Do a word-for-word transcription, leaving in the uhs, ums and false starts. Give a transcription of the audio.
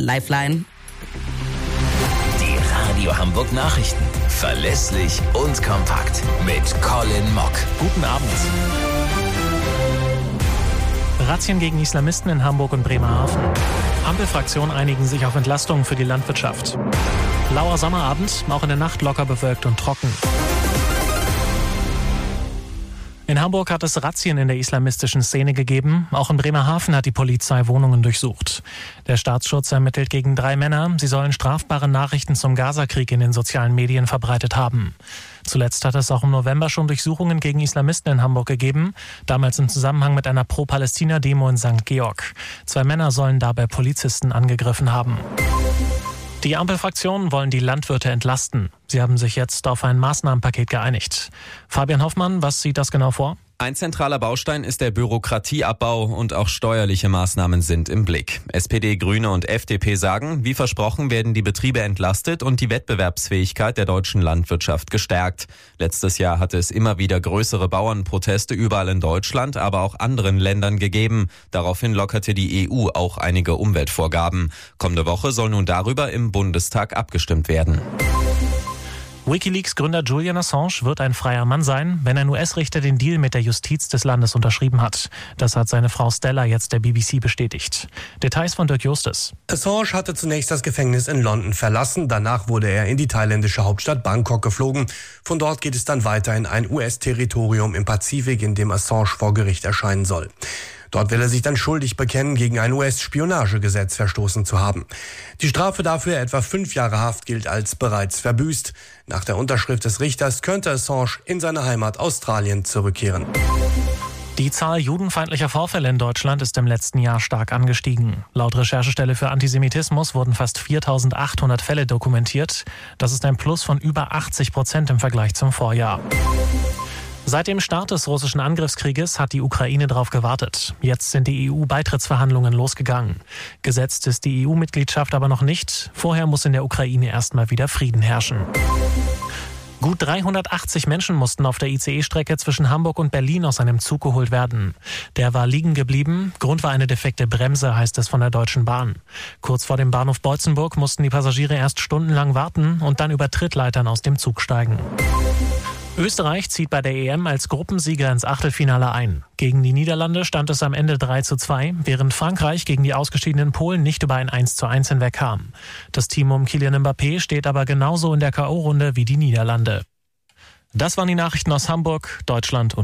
Lifeline. Die Radio Hamburg Nachrichten. Verlässlich und kompakt. Mit Colin Mock. Guten Abend. Razzien gegen Islamisten in Hamburg und Bremerhaven. Ampelfraktionen einigen sich auf Entlastungen für die Landwirtschaft. Lauer Sommerabend, auch in der Nacht locker bewölkt und trocken. In Hamburg hat es Razzien in der islamistischen Szene gegeben. Auch in Bremerhaven hat die Polizei Wohnungen durchsucht. Der Staatsschutz ermittelt gegen drei Männer. Sie sollen strafbare Nachrichten zum Gazakrieg in den sozialen Medien verbreitet haben. Zuletzt hat es auch im November schon Durchsuchungen gegen Islamisten in Hamburg gegeben. Damals im Zusammenhang mit einer Pro-Palästina-Demo in Sankt Georg. Zwei Männer sollen dabei Polizisten angegriffen haben. Die Ampelfraktionen wollen die Landwirte entlasten. Sie haben sich jetzt auf ein Maßnahmenpaket geeinigt. Fabian Hoffmann, was sieht das genau vor? Ein zentraler Baustein ist der Bürokratieabbau und auch steuerliche Maßnahmen sind im Blick. S P D, Grüne und F D P sagen, wie versprochen werden die Betriebe entlastet und die Wettbewerbsfähigkeit der deutschen Landwirtschaft gestärkt. Letztes Jahr hatte es immer wieder größere Bauernproteste überall in Deutschland, aber auch anderen Ländern gegeben. Daraufhin lockerte die E U auch einige Umweltvorgaben. Kommende Woche soll nun darüber im Bundestag abgestimmt werden. WikiLeaks-Gründer Julian Assange wird ein freier Mann sein, wenn ein U S-Richter den Deal mit der Justiz des Landes unterschrieben hat. Das hat seine Frau Stella jetzt der B B C bestätigt. Details von Dirk Justus. Assange hatte zunächst das Gefängnis in London verlassen. Danach wurde er in die thailändische Hauptstadt Bangkok geflogen. Von dort geht es dann weiter in ein U S-Territorium im Pazifik, in dem Assange vor Gericht erscheinen soll. Dort will er sich dann schuldig bekennen, gegen ein U S-Spionagegesetz verstoßen zu haben. Die Strafe dafür, etwa fünf Jahre Haft, gilt als bereits verbüßt. Nach der Unterschrift des Richters könnte Assange in seine Heimat Australien zurückkehren. Die Zahl judenfeindlicher Vorfälle in Deutschland ist im letzten Jahr stark angestiegen. Laut Recherchestelle für Antisemitismus wurden fast viertausendachthundert Fälle dokumentiert. Das ist ein Plus von über achtzig Prozent im Vergleich zum Vorjahr. Seit dem Start des russischen Angriffskrieges hat die Ukraine darauf gewartet. Jetzt sind die E U-Beitrittsverhandlungen losgegangen. Gesetzt ist die E U-Mitgliedschaft aber noch nicht. Vorher muss in der Ukraine erstmal wieder Frieden herrschen. Gut dreihundertachtzig Menschen mussten auf der I C E-Strecke zwischen Hamburg und Berlin aus einem Zug geholt werden. Der war liegen geblieben. Grund war eine defekte Bremse, heißt es von der Deutschen Bahn. Kurz vor dem Bahnhof Beutzenburg mussten die Passagiere erst stundenlang warten und dann über Trittleitern aus dem Zug steigen. Österreich zieht bei der E M als Gruppensieger ins Achtelfinale ein. Gegen die Niederlande stand es am Ende drei zu zwei, während Frankreich gegen die ausgeschiedenen Polen nicht über ein eins zu eins hinwegkam. Das Team um Kylian Mbappé steht aber genauso in der K O-Runde wie die Niederlande. Das waren die Nachrichten aus Hamburg, Deutschland und